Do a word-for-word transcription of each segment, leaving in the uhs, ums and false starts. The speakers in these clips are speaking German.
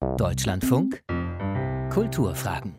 Deutschlandfunk Kulturfragen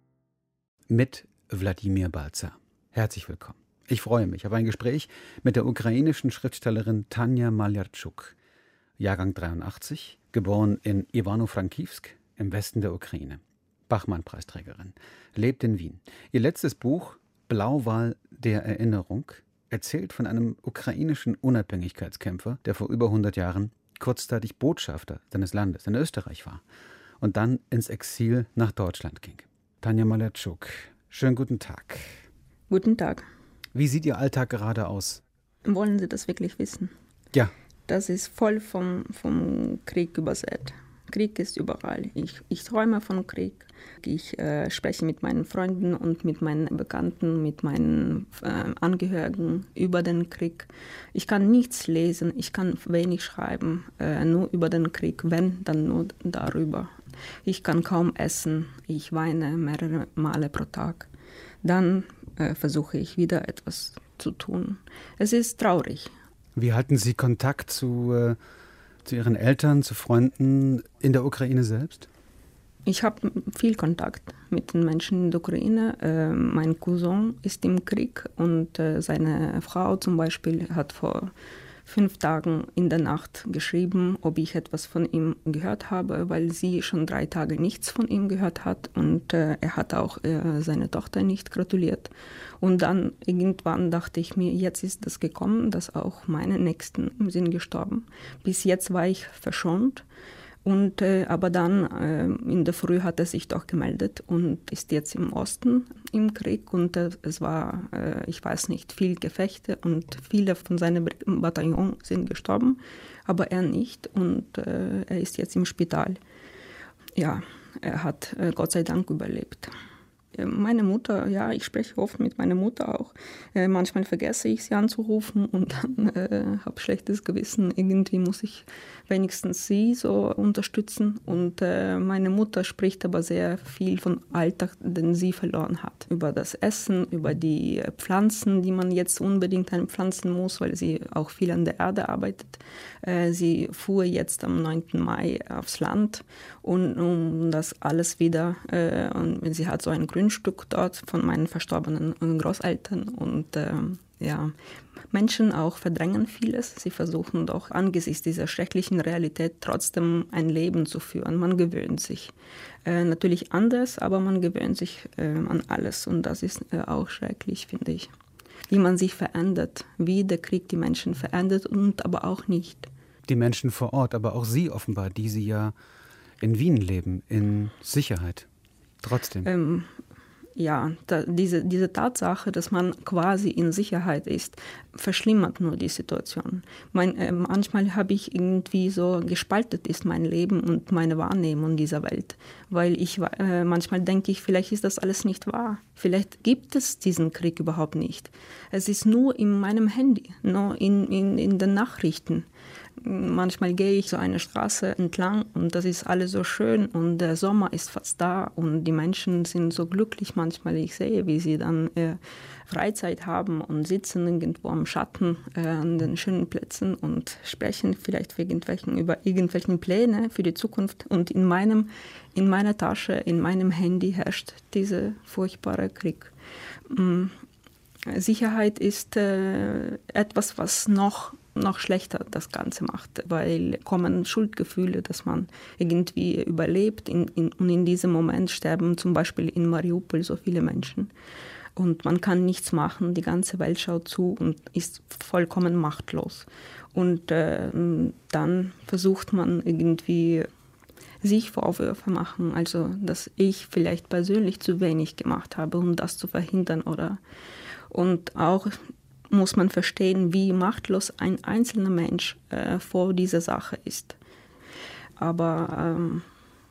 mit Wladimir Balzer. Herzlich willkommen. Ich freue mich auf ein Gespräch mit der ukrainischen Schriftstellerin Tanja Maljatschuk, Jahrgang dreiundachtzig, geboren in Ivano-Frankivsk im Westen der Ukraine. Bachmann-Preisträgerin, lebt in Wien. Ihr letztes Buch, Blauwal der Erinnerung, erzählt von einem ukrainischen Unabhängigkeitskämpfer, der vor über hundert Jahren kurzzeitig Botschafter seines Landes in Österreich war und dann ins Exil nach Deutschland ging. Tanja Maljatschuk, schönen guten Tag. Guten Tag. Wie sieht Ihr Alltag gerade aus? Wollen Sie das wirklich wissen? Ja. Das ist voll vom, vom Krieg übersät. Krieg ist überall. Ich, ich träume von Krieg. Ich äh, spreche mit meinen Freunden und mit meinen Bekannten, mit meinen äh, Angehörigen über den Krieg. Ich kann nichts lesen, ich kann wenig schreiben, äh, nur über den Krieg, wenn, dann nur darüber. Ich kann kaum essen, ich weine mehrere Male pro Tag. Dann äh, versuche ich wieder etwas zu tun. Es ist traurig. Wie halten Sie Kontakt zu... Äh zu Ihren Eltern, zu Freunden in der Ukraine selbst? Ich habe viel Kontakt mit den Menschen in der Ukraine. Äh, mein Cousin ist im Krieg und äh, seine Frau zum Beispiel hat vor fünf Tagen in der Nacht geschrieben, ob ich etwas von ihm gehört habe, weil sie schon drei Tage nichts von ihm gehört hat und äh, er hat auch äh, seine Tochter nicht gratuliert. Und dann irgendwann dachte ich mir, jetzt ist das gekommen, dass auch meine Nächsten sind gestorben. Bis jetzt war ich verschont. Und, äh, aber dann äh, in der Früh hat er sich doch gemeldet und ist jetzt im Osten im Krieg. Und äh, es war, äh, ich weiß nicht, viel Gefechte und viele von seinem Bataillon sind gestorben, aber er nicht. Und äh, er ist jetzt im Spital. Ja, er hat äh, Gott sei Dank überlebt. Meine Mutter, ja, ich spreche oft mit meiner Mutter auch. Äh, manchmal vergesse ich sie anzurufen und dann äh, habe schlechtes Gewissen. Irgendwie muss ich wenigstens sie so unterstützen. Und äh, meine Mutter spricht aber sehr viel von Alltag, den sie verloren hat. Über das Essen, über die Pflanzen, die man jetzt unbedingt einpflanzen muss, weil sie auch viel an der Erde arbeitet. Äh, sie fuhr jetzt am neunten Mai aufs Land und um das alles wieder, äh, und sie hat so ein Grundstück dort von meinen verstorbenen Großeltern und äh, ja, Menschen auch verdrängen vieles. Sie versuchen doch angesichts dieser schrecklichen Realität trotzdem ein Leben zu führen. Man gewöhnt sich. Äh, natürlich anders, aber man gewöhnt sich äh, an alles und das ist äh, auch schrecklich, finde ich. Wie man sich verändert, wie der Krieg die Menschen verändert und aber auch nicht. Die Menschen vor Ort, aber auch Sie offenbar, die Sie ja in Wien leben, in Sicherheit. Trotzdem. Ähm, ja, da, diese, diese Tatsache, dass man quasi in Sicherheit ist, verschlimmert nur die Situation. Mein, äh, manchmal habe ich irgendwie so gespalten ist mein Leben und meine Wahrnehmung dieser Welt. Weil ich äh, manchmal denke ich, vielleicht ist das alles nicht wahr. Vielleicht gibt es diesen Krieg überhaupt nicht. Es ist nur in meinem Handy, nur in, in, in den Nachrichten. Manchmal gehe ich so eine Straße entlang und das ist alles so schön und der Sommer ist fast da und die Menschen sind so glücklich manchmal. Ich sehe, wie sie dann äh, Freizeit haben und sitzen irgendwo am Schatten äh, an den schönen Plätzen und sprechen vielleicht irgendwelchen, über irgendwelche Pläne für die Zukunft. Und in meinem, in meiner Tasche, in meinem Handy herrscht dieser furchtbare Krieg. Ähm, Sicherheit ist äh, etwas, was noch noch schlechter das Ganze macht, weil kommen Schuldgefühle, dass man irgendwie überlebt in, in, und in diesem Moment sterben zum Beispiel in Mariupol so viele Menschen und man kann nichts machen, die ganze Welt schaut zu und ist vollkommen machtlos und äh, dann versucht man irgendwie sich Vorwürfe machen, also dass ich vielleicht persönlich zu wenig gemacht habe, um das zu verhindern oder und auch muss man verstehen, wie machtlos ein einzelner Mensch äh, vor dieser Sache ist. Aber ähm,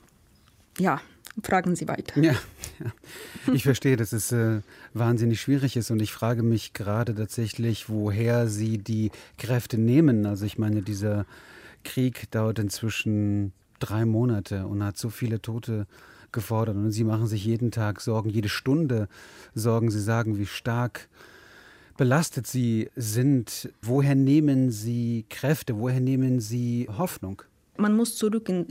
ja, fragen Sie weiter. Ja, ja. Ich verstehe, dass es äh, wahnsinnig schwierig ist und ich frage mich gerade tatsächlich, woher Sie die Kräfte nehmen. Also ich meine, dieser Krieg dauert inzwischen drei Monate und hat so viele Tote gefordert und Sie machen sich jeden Tag Sorgen, jede Stunde Sorgen. Sie sagen, wie stark belastet Sie sind. Woher nehmen Sie Kräfte? Woher nehmen Sie Hoffnung? Man muss zurück in,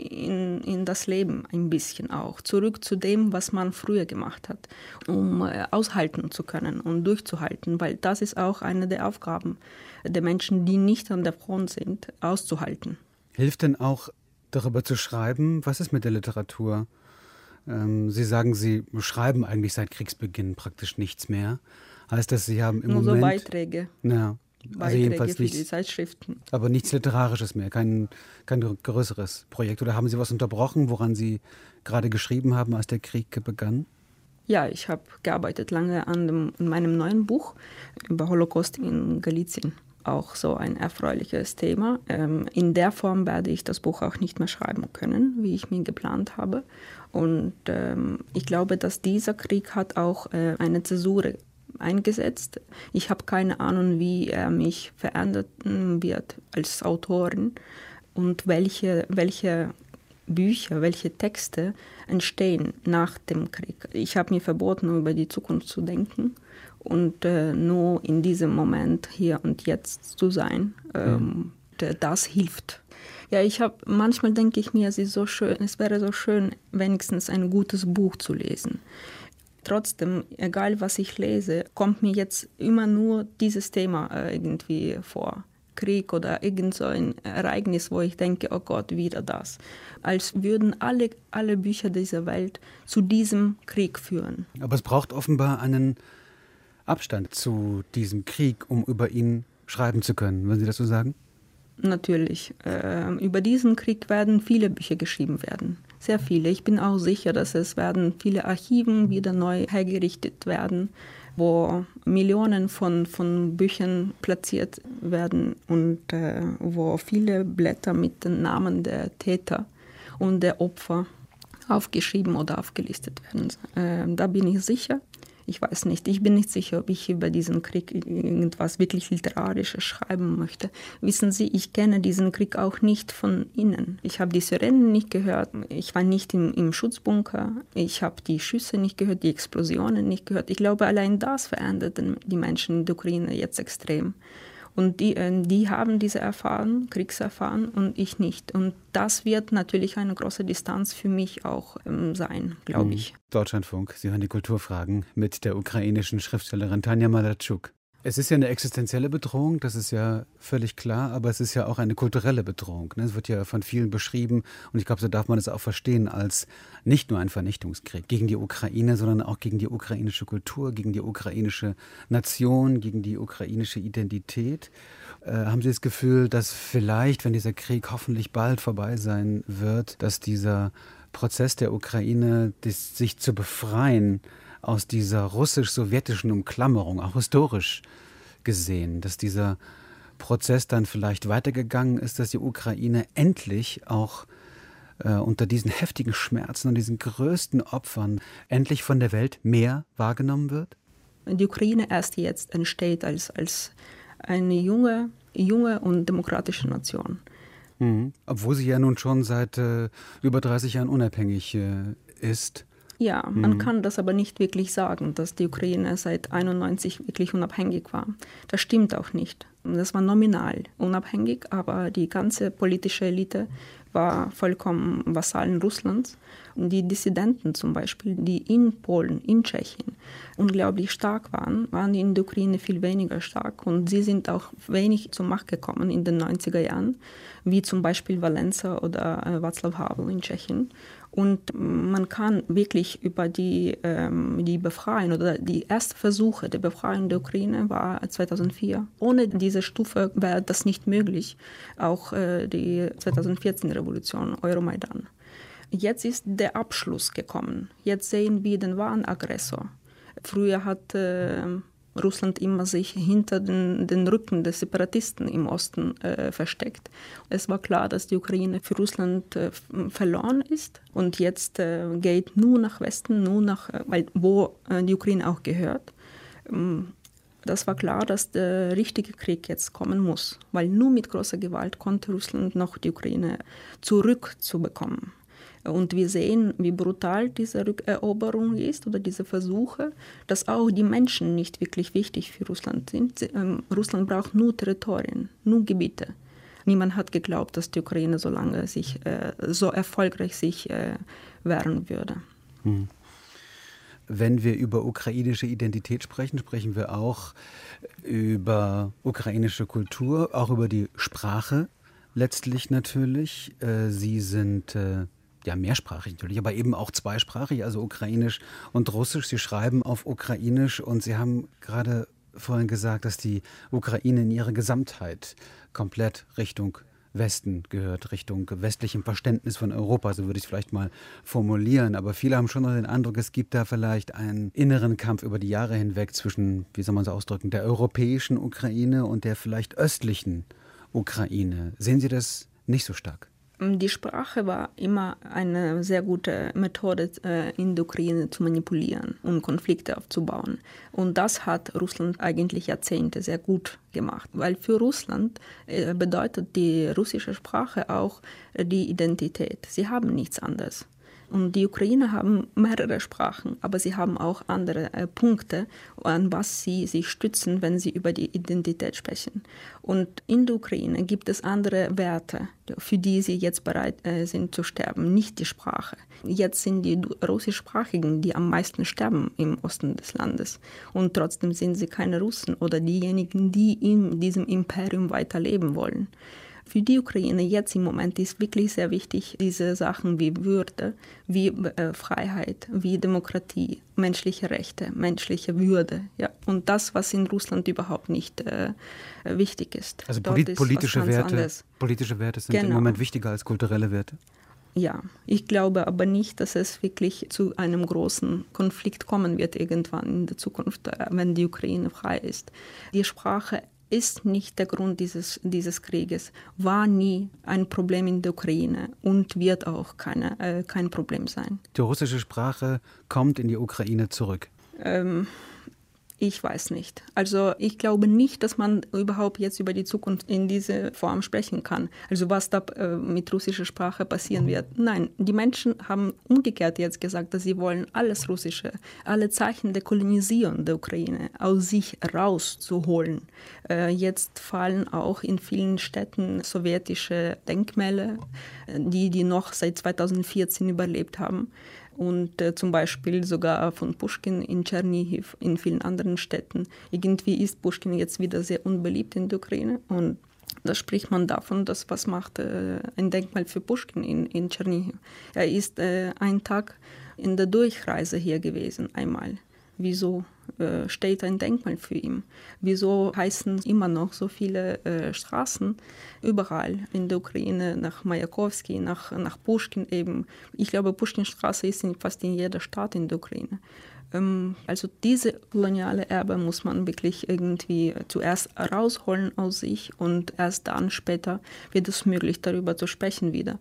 in, in das Leben ein bisschen auch, zurück zu dem, was man früher gemacht hat, um aushalten zu können und durchzuhalten, weil das ist auch eine der Aufgaben der Menschen, die nicht an der Front sind, auszuhalten. Hilft denn auch, darüber zu schreiben? Was ist mit der Literatur? Ähm, Sie sagen, Sie schreiben eigentlich seit Kriegsbeginn praktisch nichts mehr. Heißt das, Sie haben im Nur Moment... so Beiträge. Ja. Also Beiträge jedenfalls für nichts, die Zeitschriften. Aber nichts Literarisches mehr, kein, kein größeres Projekt. Oder haben Sie was unterbrochen, woran Sie gerade geschrieben haben, als der Krieg begann? Ja, ich habe gearbeitet lange an, dem, an meinem neuen Buch über Holocaust in Galizien. Auch so ein erfreuliches Thema. Ähm, in der Form werde ich das Buch auch nicht mehr schreiben können, wie ich mir geplant habe. Und ähm, ich glaube, dass dieser Krieg hat auch äh, eine Zäsur eingesetzt. Ich habe keine Ahnung, wie er mich verändern wird als Autorin und welche, welche Bücher, welche Texte entstehen nach dem Krieg. Ich habe mir verboten, über die Zukunft zu denken und äh, nur in diesem Moment hier und jetzt zu sein. Ähm, mhm. Das hilft. Ja, ich habe manchmal denke ich mir, es ist so schön, es wäre so schön, wenigstens ein gutes Buch zu lesen. Trotzdem, egal was ich lese, kommt mir jetzt immer nur dieses Thema äh, irgendwie vor. Krieg oder irgend so ein Ereignis, wo ich denke, oh Gott, wieder das. Als würden alle, alle Bücher dieser Welt zu diesem Krieg führen. Aber es braucht offenbar einen Abstand zu diesem Krieg, um über ihn schreiben zu können. Würden Sie das so sagen? Natürlich. Äh, über diesen Krieg werden viele Bücher geschrieben werden. Sehr viele. Ich bin auch sicher, dass es werden viele Archiven wieder neu hergerichtet werden, wo Millionen von, von Büchern platziert werden und äh, wo viele Blätter mit den Namen der Täter und der Opfer aufgeschrieben oder aufgelistet werden. Äh, da bin ich sicher. Ich weiß nicht, ich bin nicht sicher, ob ich über diesen Krieg irgendwas wirklich Literarisches schreiben möchte. Wissen Sie, ich kenne diesen Krieg auch nicht von innen. Ich habe die Sirenen nicht gehört, ich war nicht im, im Schutzbunker, ich habe die Schüsse nicht gehört, die Explosionen nicht gehört. Ich glaube, allein das verändert die Menschen in der Ukraine jetzt extrem. Und die, die haben diese Erfahrung, Kriegserfahrung und ich nicht. Und das wird natürlich eine große Distanz für mich auch ähm, sein, glaube ich. Deutschlandfunk, Sie hören die Kulturfragen mit der ukrainischen Schriftstellerin Tanja Malarczuk. Es ist ja eine existenzielle Bedrohung, das ist ja völlig klar, aber es ist ja auch eine kulturelle Bedrohung. Ne? Es wird ja von vielen beschrieben und ich glaube, so darf man es auch verstehen als nicht nur ein Vernichtungskrieg gegen die Ukraine, sondern auch gegen die ukrainische Kultur, gegen die ukrainische Nation, gegen die ukrainische Identität. Äh, haben Sie das Gefühl, dass vielleicht, wenn dieser Krieg hoffentlich bald vorbei sein wird, dass dieser Prozess der Ukraine, das, sich zu befreien, aus dieser russisch-sowjetischen Umklammerung, auch historisch gesehen, dass dieser Prozess dann vielleicht weitergegangen ist, dass die Ukraine endlich auch äh, unter diesen heftigen Schmerzen und diesen größten Opfern endlich von der Welt mehr wahrgenommen wird? Die Ukraine erst jetzt entsteht als, als eine junge, junge und demokratische Nation. Mhm. Obwohl sie ja nun schon seit äh, über dreißig Jahren unabhängig äh, ist. Ja, man mhm. kann das aber nicht wirklich sagen, dass die Ukraine seit einundneunzig wirklich unabhängig war. Das stimmt auch nicht. Das war nominal unabhängig, aber die ganze politische Elite war vollkommen Vasallen Russlands. Und die Dissidenten zum Beispiel, die in Polen, in Tschechien unglaublich stark waren, waren in der Ukraine viel weniger stark. Und sie sind auch wenig zur Macht gekommen in den neunziger Jahren, wie zum Beispiel Wałęsa oder äh, Václav Havel in Tschechien. Und man kann wirklich über die, ähm, die Befreiung oder die ersten Versuche der Befreiung der Ukraine war zweitausendvier. Ohne diese Stufe wäre das nicht möglich. Auch äh, die zweitausendvierzehn Revolution, Euromaidan. Jetzt ist der Abschluss gekommen. Jetzt sehen wir den wahren Aggressor. Früher hat äh, Russland immer sich hinter den, den Rücken des Separatisten im Osten äh, versteckt. Es war klar, dass die Ukraine für Russland äh, verloren ist und jetzt äh, geht nur nach Westen, nur nach, äh, weil, wo äh, die Ukraine auch gehört. Ähm, das war klar, dass der richtige Krieg jetzt kommen muss, weil nur mit großer Gewalt konnte Russland noch die Ukraine zurückzubekommen. Und wir sehen, wie brutal diese Rückeroberung ist oder diese Versuche, dass auch die Menschen nicht wirklich wichtig für Russland sind. Ähm, Russland braucht nur Territorien, nur Gebiete. Niemand hat geglaubt, dass die Ukraine so lange sich, äh, so erfolgreich sich äh, wehren würde. Hm. Wenn wir über ukrainische Identität sprechen, sprechen wir auch über ukrainische Kultur, auch über die Sprache letztlich natürlich. Sie sind ja mehrsprachig natürlich, aber eben auch zweisprachig, also ukrainisch und russisch. Sie schreiben auf ukrainisch und Sie haben gerade vorhin gesagt, dass die Ukraine in ihrer Gesamtheit komplett Richtung Westen gehört, Richtung westlichem Verständnis von Europa, so würde ich es vielleicht mal formulieren. Aber viele haben schon noch den Eindruck, es gibt da vielleicht einen inneren Kampf über die Jahre hinweg zwischen, wie soll man es ausdrücken, der europäischen Ukraine und der vielleicht östlichen Ukraine. Sehen Sie das nicht so stark? Die Sprache war immer eine sehr gute Methode, in der Ukraine zu manipulieren und Konflikte aufzubauen. Und das hat Russland eigentlich Jahrzehnte sehr gut gemacht, weil für Russland bedeutet die russische Sprache auch die Identität. Sie haben nichts anderes. Und die Ukrainer haben mehrere Sprachen, aber sie haben auch andere äh, Punkte, an was sie sich stützen, wenn sie über die Identität sprechen. Und in der Ukraine gibt es andere Werte, für die sie jetzt bereit äh, sind zu sterben, nicht die Sprache. Jetzt sind die Russischsprachigen, die am meisten sterben im Osten des Landes. Und trotzdem sind sie keine Russen oder diejenigen, die in diesem Imperium weiterleben wollen. Für die Ukraine jetzt im Moment ist wirklich sehr wichtig, diese Sachen wie Würde, wie äh, Freiheit, wie Demokratie, menschliche Rechte, menschliche Würde. Ja. Und das, was in Russland überhaupt nicht äh, wichtig ist. Also polit- ist politische, Werte, politische Werte sind genau. im Moment wichtiger als kulturelle Werte? Ja, ich glaube aber nicht, dass es wirklich zu einem großen Konflikt kommen wird irgendwann in der Zukunft, wenn die Ukraine frei ist. Die Sprache ist nicht der Grund dieses, dieses Krieges, war nie ein Problem in der Ukraine und wird auch keine, äh, kein Problem sein. Die russische Sprache kommt in die Ukraine zurück. Ähm, ich weiß nicht. Also ich glaube nicht, dass man überhaupt jetzt über die Zukunft in diese Form sprechen kann. Also was da äh, mit russischer Sprache passieren wird. Nein, die Menschen haben umgekehrt jetzt gesagt, dass sie wollen alles Russische, alle Zeichen der Kolonisierung der Ukraine aus sich rauszuholen. Äh, jetzt fallen auch in vielen Städten sowjetische Denkmäler, die, die noch seit zweitausendvierzehn überlebt haben. Und äh, zum Beispiel sogar von Puschkin in Tschernihiv, in vielen anderen Städten. Irgendwie ist Puschkin jetzt wieder sehr unbeliebt in der Ukraine. Und da spricht man davon, dass was macht äh, ein Denkmal für Puschkin in, in Tschernihiv. Er ist äh, einen Tag in der Durchreise hier gewesen, einmal. Wieso äh, steht ein Denkmal für ihn? Wieso heißen immer noch so viele äh, Straßen überall in der Ukraine, nach Majakowski, nach, nach Puschkin eben? Ich glaube, Puschkinstraße ist in, fast in jeder Stadt in der Ukraine. Ähm, also diese koloniale Erbe muss man wirklich irgendwie zuerst rausholen aus sich und erst dann später wird es möglich, darüber zu sprechen wieder.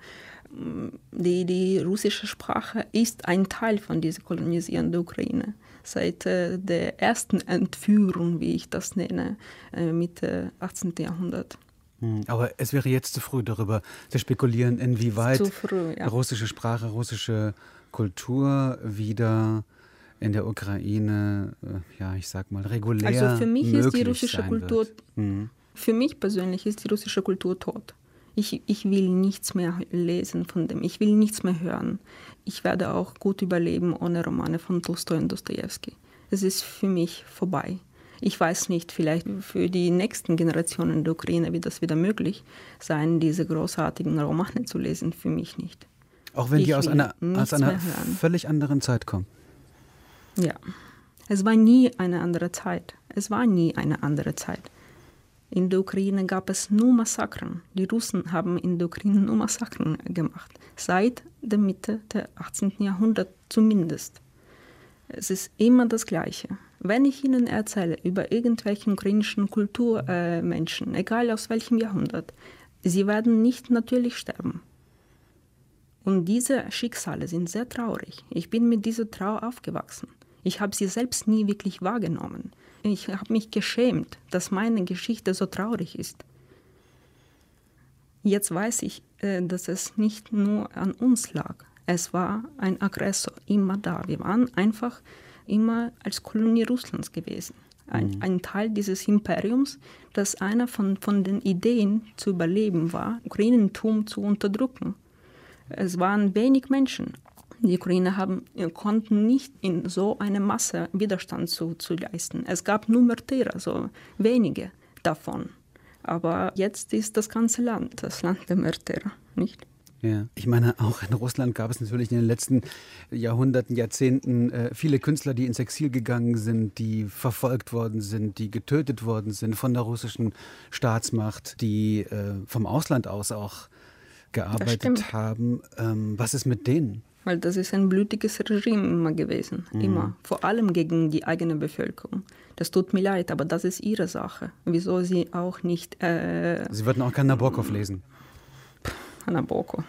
Die, die russische Sprache ist ein Teil von dieser Kolonisierung der Ukraine. Seit äh, der ersten Entführung, wie ich das nenne, äh, Mitte achtzehnten. Jahrhundert. Aber es wäre jetzt zu früh, darüber zu spekulieren, inwieweit früh, ja. russische Sprache, russische Kultur wieder in der Ukraine, äh, ja, ich sag mal, regulär Also für mich ist die russische Kultur, mhm. für mich persönlich ist die russische Kultur tot. Ich, ich will nichts mehr lesen von dem, ich will nichts mehr hören. Ich werde auch gut überleben ohne Romane von Tolstoi und Dostojewski. Es ist für mich vorbei. Ich weiß nicht, vielleicht für die nächsten Generationen der Ukraine wird das wieder möglich sein, diese großartigen Romane zu lesen, für mich nicht. Auch wenn ich die aus einer, aus einer völlig anderen Zeit kommen. Ja, es war nie eine andere Zeit. Es war nie eine andere Zeit. In der Ukraine gab es nur Massakren. Die Russen haben in der Ukraine nur Massakren gemacht. Seit der Mitte des achtzehnten. Jahrhunderts zumindest. Es ist immer das Gleiche. Wenn ich Ihnen erzähle über irgendwelche ukrainischen Kulturmenschen, äh, egal aus welchem Jahrhundert, sie werden nicht natürlich sterben. Und diese Schicksale sind sehr traurig. Ich bin mit dieser Trauer aufgewachsen. Ich habe sie selbst nie wirklich wahrgenommen. Ich habe mich geschämt, dass meine Geschichte so traurig ist. Jetzt weiß ich, dass es nicht nur an uns lag. Es war ein Aggressor immer da. Wir waren einfach immer als Kolonie Russlands gewesen. Ein, mhm. ein Teil dieses Imperiums, das einer von, von den Ideen zu überleben war, Ukrainentum zu unterdrücken. Es waren wenig Menschen. Die Ukrainer haben, konnten nicht in so einer Masse Widerstand zu, zu leisten. Es gab nur Mörder, so wenige davon. Aber jetzt ist das ganze Land, das Land der Mörder, nicht? Ja, ich meine, auch in Russland gab es natürlich in den letzten Jahrhunderten, Jahrzehnten äh, viele Künstler, die ins Exil gegangen sind, die verfolgt worden sind, die getötet worden sind von der russischen Staatsmacht, die äh, vom Ausland aus auch gearbeitet haben. Ähm, was ist mit denen? Weil das ist ein blutiges Regime immer gewesen, mhm. immer. Vor allem gegen die eigene Bevölkerung. Das tut mir leid, aber das ist ihre Sache. Wieso sie auch nicht... Äh, Sie würden auch keinen Nabokov lesen? Nabokov.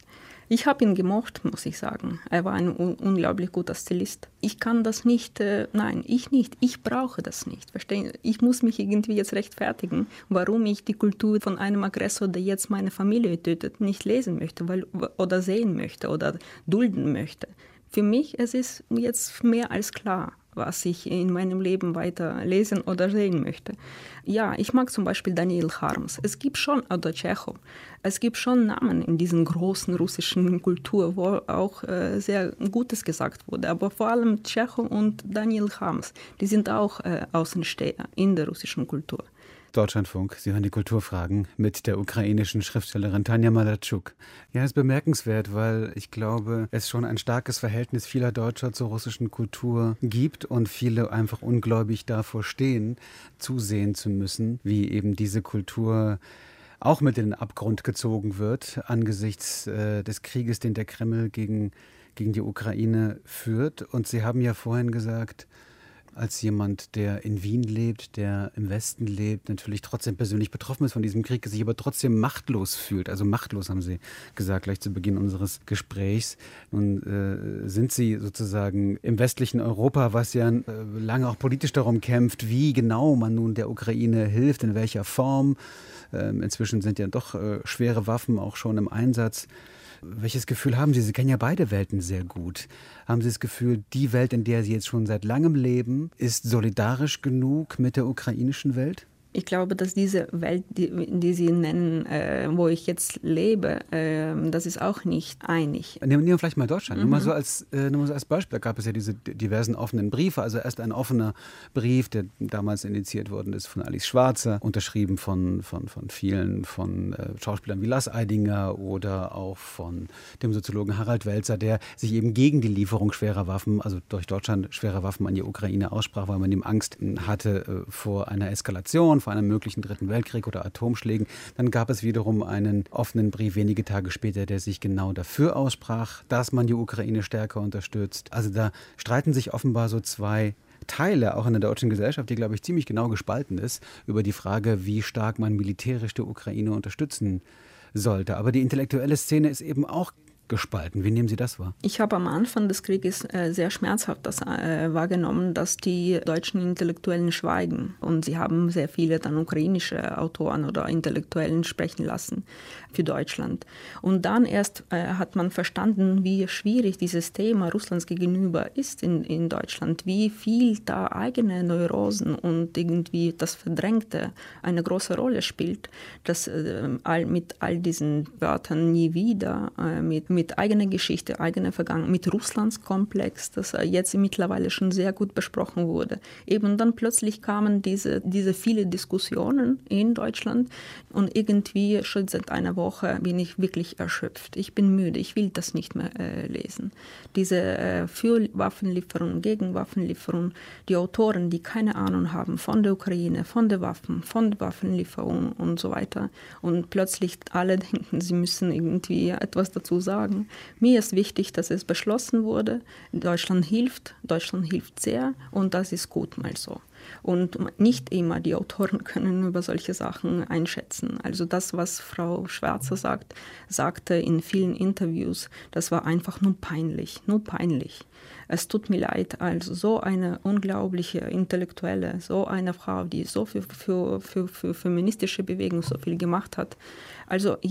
Ich habe ihn gemocht, muss ich sagen. Er war ein un- unglaublich guter Stilist. Ich kann das nicht, äh, nein, ich nicht. Ich brauche das nicht. Verstehen? Ich muss mich irgendwie jetzt rechtfertigen, warum ich die Kultur von einem Aggressor, der jetzt meine Familie tötet, nicht lesen möchte weil, oder sehen möchte oder dulden möchte. Für mich es ist jetzt mehr als klar, was ich in meinem Leben weiter lesen oder sehen möchte. Ja, ich mag zum Beispiel Daniel Harms. Es gibt schon, oder Tschechow, es gibt schon Namen in diesen großen russischen Kultur, wo auch äh, sehr Gutes gesagt wurde. Aber vor allem Tschechow und Daniel Harms, die sind auch äh, Außensteher in der russischen Kultur. Deutschlandfunk, Sie hören die Kulturfragen mit der ukrainischen Schriftstellerin Tanja Malartschuk. Ja, das ist bemerkenswert, weil ich glaube, es schon ein starkes Verhältnis vieler Deutscher zur russischen Kultur gibt und viele einfach ungläubig davor stehen, zusehen zu müssen, wie eben diese Kultur auch mit in den Abgrund gezogen wird angesichts äh, des Krieges, den der Kreml gegen, gegen die Ukraine führt. Und Sie haben ja vorhin gesagt, als jemand, der in Wien lebt, der im Westen lebt, natürlich trotzdem persönlich betroffen ist von diesem Krieg, sich aber trotzdem machtlos fühlt. Also machtlos, haben Sie gesagt, gleich zu Beginn unseres Gesprächs. Nun äh, sind Sie sozusagen im westlichen Europa, was ja äh, lange auch politisch darum kämpft, wie genau man nun der Ukraine hilft, in welcher Form. Ähm, inzwischen sind ja doch äh, schwere Waffen auch schon im Einsatz. Welches Gefühl haben Sie? Sie kennen ja beide Welten sehr gut. Haben Sie das Gefühl, die Welt, in der Sie jetzt schon seit langem leben, ist solidarisch genug mit der ukrainischen Welt? Ich glaube, dass diese Welt, die, die Sie nennen, äh, wo ich jetzt lebe, äh, das ist auch nicht einig. Nehmen wir vielleicht mal Deutschland. Mhm. Nur mal so als, äh, nur mal so als Beispiel. Da gab es ja diese diversen offenen Briefe. Also erst ein offener Brief, der damals initiiert worden ist von Alice Schwarzer, unterschrieben von, von, von vielen von äh, Schauspielern wie Lass Eidinger oder auch von dem Soziologen Harald Welzer, der sich eben gegen die Lieferung schwerer Waffen, also durch Deutschland schwerer Waffen an die Ukraine aussprach, weil man ihm Angst hatte äh, vor einer Eskalation, vor einem möglichen Dritten Weltkrieg oder Atomschlägen. Dann gab es wiederum einen offenen Brief wenige Tage später, der sich genau dafür aussprach, dass man die Ukraine stärker unterstützt. Also da streiten sich offenbar so zwei Teile, auch in der deutschen Gesellschaft, die, glaube ich, ziemlich genau gespalten ist, über die Frage, wie stark man militärisch die Ukraine unterstützen sollte. Aber die intellektuelle Szene ist eben auch gespalten. Wie nehmen Sie das wahr? Ich habe am Anfang des Krieges äh, sehr schmerzhaft das äh, wahrgenommen, dass die deutschen Intellektuellen schweigen. Und sie haben sehr viele dann ukrainische Autoren oder Intellektuellen sprechen lassen für Deutschland. Und dann erst äh, hat man verstanden, wie schwierig dieses Thema Russlands gegenüber ist in, in Deutschland, wie viel da eigene Neurosen und irgendwie das Verdrängte eine große Rolle spielt, dass äh, all, mit all diesen Wörtern nie wieder, äh, mit mit eigener Geschichte, eigener Vergangenheit, mit Russlands Komplex, das jetzt mittlerweile schon sehr gut besprochen wurde. Eben dann plötzlich kamen diese, diese viele Diskussionen in Deutschland und irgendwie schon seit einer Woche bin ich wirklich erschöpft. Ich bin müde, ich will das nicht mehr äh, lesen. Diese äh, für Waffenlieferung, gegen Waffenlieferung, die Autoren, die keine Ahnung haben von der Ukraine, von der Waffen, von der Waffenlieferung und so weiter und plötzlich alle denken, sie müssen irgendwie etwas dazu sagen. Mir ist wichtig, dass es beschlossen wurde, Deutschland hilft, Deutschland hilft sehr und das ist gut mal so. Und nicht immer die Autoren können über solche Sachen einschätzen. Also das, was Frau Schwarzer sagt, sagte in vielen Interviews, das war einfach nur peinlich, nur peinlich. Es tut mir leid, also so eine unglaubliche Intellektuelle, so eine Frau, die so für, für, für, für feministische Bewegung so viel gemacht hat. Also ja,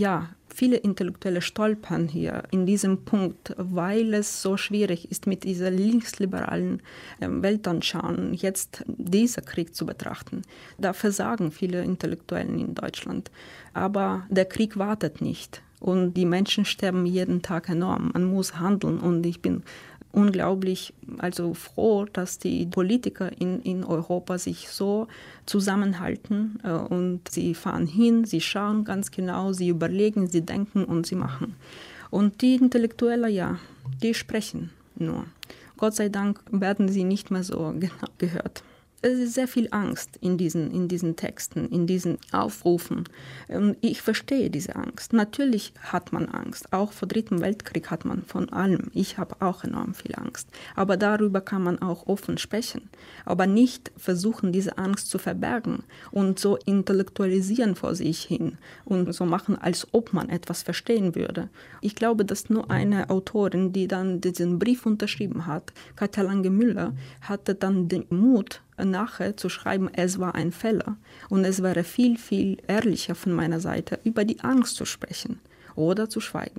Viele Intellektuelle stolpern hier in diesem Punkt, weil es so schwierig ist, mit dieser linksliberalen Weltanschauung jetzt diesen Krieg zu betrachten. Da versagen viele Intellektuellen in Deutschland. Aber der Krieg wartet nicht und die Menschen sterben jeden Tag enorm. Man muss handeln und ich bin unglaublich also froh, dass die Politiker in, in Europa sich so zusammenhalten äh, und sie fahren hin, sie schauen ganz genau, sie überlegen, sie denken und sie machen. Und die Intellektuellen, ja, die sprechen nur. Gott sei Dank werden sie nicht mehr so genau gehört. Es ist sehr viel Angst in diesen, in diesen Texten, in diesen Aufrufen. Und ich verstehe diese Angst. Natürlich hat man Angst. Auch vor dem Dritten Weltkrieg hat man von allem. Ich habe auch enorm viel Angst. Aber darüber kann man auch offen sprechen. Aber nicht versuchen, diese Angst zu verbergen und so intellektualisieren vor sich hin und so machen, als ob man etwas verstehen würde. Ich glaube, dass nur eine Autorin, die dann diesen Brief unterschrieben hat, Katja Lange-Müller, hatte dann den Mut, nachher zu schreiben, es war ein Fehler. Und es wäre viel, viel ehrlicher von meiner Seite, über die Angst zu sprechen oder zu schweigen.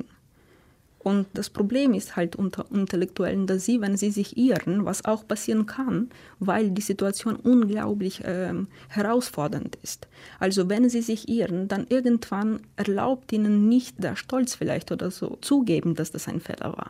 Und das Problem ist halt unter Intellektuellen, dass sie, wenn sie sich irren, was auch passieren kann, weil die Situation unglaublich äh, herausfordernd ist. Also wenn sie sich irren, dann irgendwann erlaubt ihnen nicht der Stolz vielleicht oder so zugeben, dass das ein Fehler war.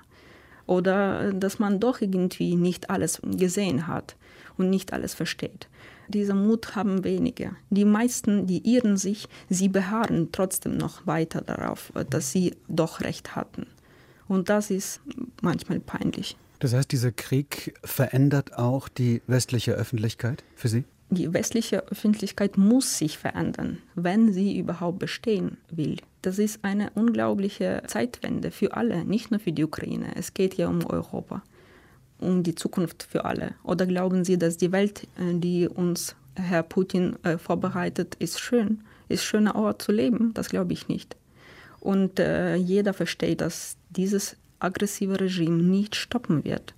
Oder dass man doch irgendwie nicht alles gesehen hat und nicht alles versteht. Diesen Mut haben wenige. Die meisten, die irren sich, sie beharren trotzdem noch weiter darauf, dass sie doch recht hatten. Und das ist manchmal peinlich. Das heißt, dieser Krieg verändert auch die westliche Öffentlichkeit für Sie? Die westliche Öffentlichkeit muss sich verändern, wenn sie überhaupt bestehen will. Das ist eine unglaubliche Zeitwende für alle, nicht nur für die Ukraine. Es geht ja um Europa, um die Zukunft für alle. Oder glauben Sie, dass die Welt, die uns Herr Putin äh, vorbereitet, ist schön, ist ein schöner Ort zu leben? Das glaube ich nicht. Und äh, jeder versteht, dass dieses aggressive Regime nicht stoppen wird.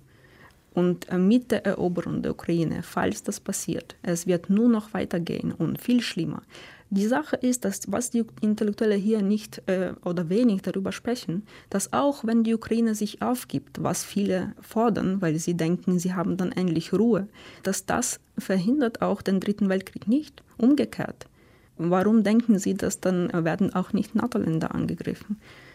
Und mit der Eroberung der Ukraine, falls das passiert, es wird nur noch weitergehen und viel schlimmer. Die Sache ist, dass was die Intellektuellen hier nicht äh, oder wenig darüber sprechen, dass auch wenn die Ukraine sich aufgibt, was viele fordern, weil sie denken, sie haben dann endlich Ruhe, dass das verhindert auch den Dritten Weltkrieg nicht. Umgekehrt. Warum denken Sie, dass dann werden auch nicht NATO-Länder angegriffen?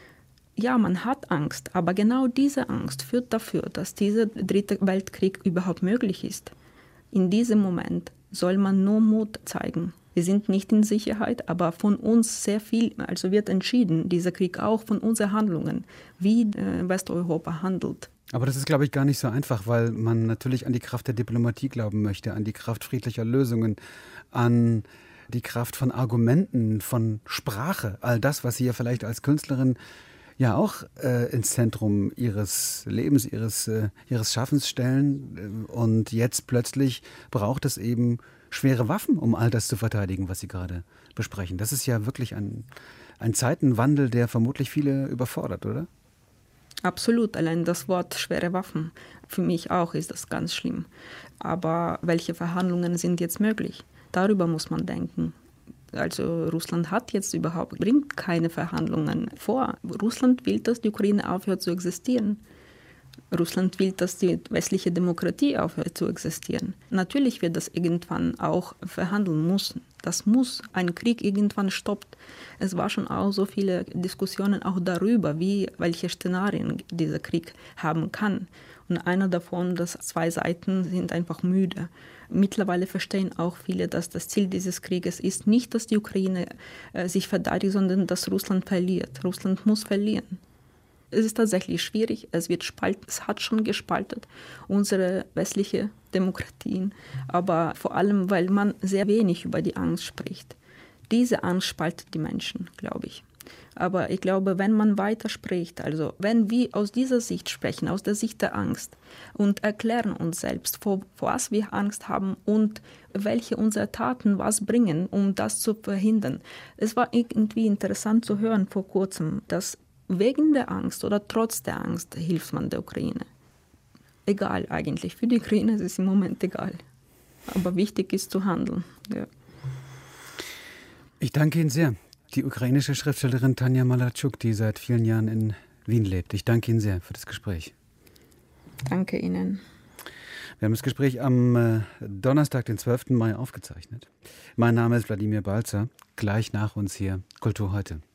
Ja, man hat Angst, aber genau diese Angst führt dafür, dass dieser dritte Weltkrieg überhaupt möglich ist. In diesem Moment soll man nur Mut zeigen. Wir sind nicht in Sicherheit, aber von uns sehr viel, also wird entschieden, dieser Krieg auch von unseren Handlungen, wie äh, Westeuropa handelt. Aber das ist, glaube ich, gar nicht so einfach, weil man natürlich an die Kraft der Diplomatie glauben möchte, an die Kraft friedlicher Lösungen, an die Kraft von Argumenten, von Sprache, all das, was Sie ja vielleicht als Künstlerin ja auch äh, ins Zentrum ihres Lebens, ihres, äh, ihres Schaffens stellen. Und jetzt plötzlich braucht es eben schwere Waffen, um all das zu verteidigen, was Sie gerade besprechen. Das ist ja wirklich ein, ein Zeitenwandel, der vermutlich viele überfordert, oder? Absolut, allein das Wort schwere Waffen, für mich auch ist das ganz schlimm. Aber welche Verhandlungen sind jetzt möglich? Darüber muss man denken. Also Russland hat jetzt überhaupt, bringt keine Verhandlungen vor. Russland will, dass die Ukraine aufhört zu existieren. Russland will, dass die westliche Demokratie aufhört zu existieren. Natürlich wird das irgendwann auch verhandeln müssen. Das muss, ein Krieg irgendwann stoppt. Es war schon auch so viele Diskussionen auch darüber, wie, welche Szenarien dieser Krieg haben kann. Und einer davon, dass zwei Seiten sind einfach müde. Mittlerweile verstehen auch viele, dass das Ziel dieses Krieges ist nicht, dass die Ukraine äh, sich verteidigt, sondern dass Russland verliert. Russland muss verlieren. Es ist tatsächlich schwierig, es wird spalten, es hat schon gespaltet, unsere westliche Demokratien, aber vor allem, weil man sehr wenig über die Angst spricht. Diese Angst spaltet die Menschen, glaube ich. Aber ich glaube, wenn man weiter spricht, also wenn wir aus dieser Sicht sprechen, aus der Sicht der Angst und erklären uns selbst, vor, vor was wir Angst haben und welche unserer Taten was bringen, um das zu verhindern. Es war irgendwie interessant zu hören vor kurzem, dass wegen der Angst oder trotz der Angst hilft man der Ukraine. Egal eigentlich, für die Ukraine ist es im Moment egal. Aber wichtig ist zu handeln. Ja. Ich danke Ihnen sehr. die ukrainische Schriftstellerin Tanja Malarczuk, die seit vielen Jahren in Wien lebt. Ich danke Ihnen sehr für das Gespräch. Danke Ihnen. Wir haben das Gespräch am äh, Donnerstag, den zwölften Mai aufgezeichnet. Mein Name ist Wladimir Balzer. Gleich nach uns hier Kultur heute.